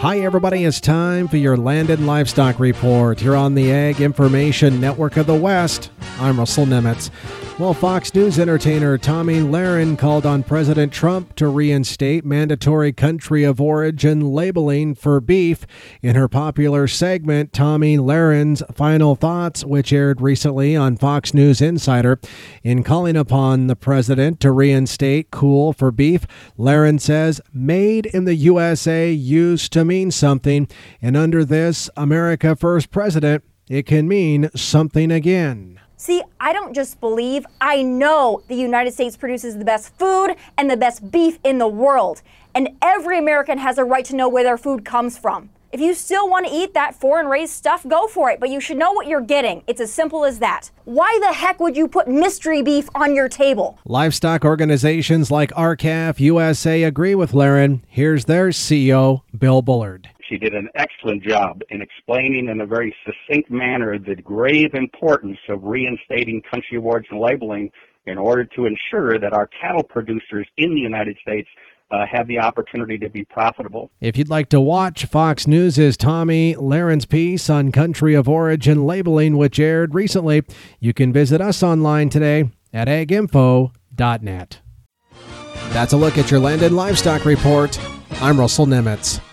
Hi everybody, it's time for your Land and Livestock Report here on the Ag Information Network of the West. I'm Russell Nemitz. Well, Fox News entertainer Tomi Lahren called on President Trump to reinstate mandatory country of origin labeling for beef. In her popular segment, Tomi Lahren's Final Thoughts, which aired recently on Fox News Insider, in calling upon the president to reinstate cool for beef, Lahren says, "Made in the USA used to mean something, and under this America First president, it can mean something again." See, I don't just believe, I know the United States produces the best food and the best beef in the world. And every American has a right to know where their food comes from. If you still want to eat that foreign-raised stuff, go for it, but you should know what you're getting. It's as simple as that. Why the heck would you put mystery beef on your table? Livestock organizations like R-CALF USA agree with Lahren. Here's their CEO, Bill Bullard. She did an excellent job in explaining in a very succinct manner the grave importance of reinstating country of origin labeling in order to ensure that our cattle producers in the United States have the opportunity to be profitable. If you'd like to watch Fox News' Tomi Lahren's piece on country of origin labeling, which aired recently, you can visit us online today at aginfo.net. That's a look at your Land and Livestock Report. I'm Russell Nemitz.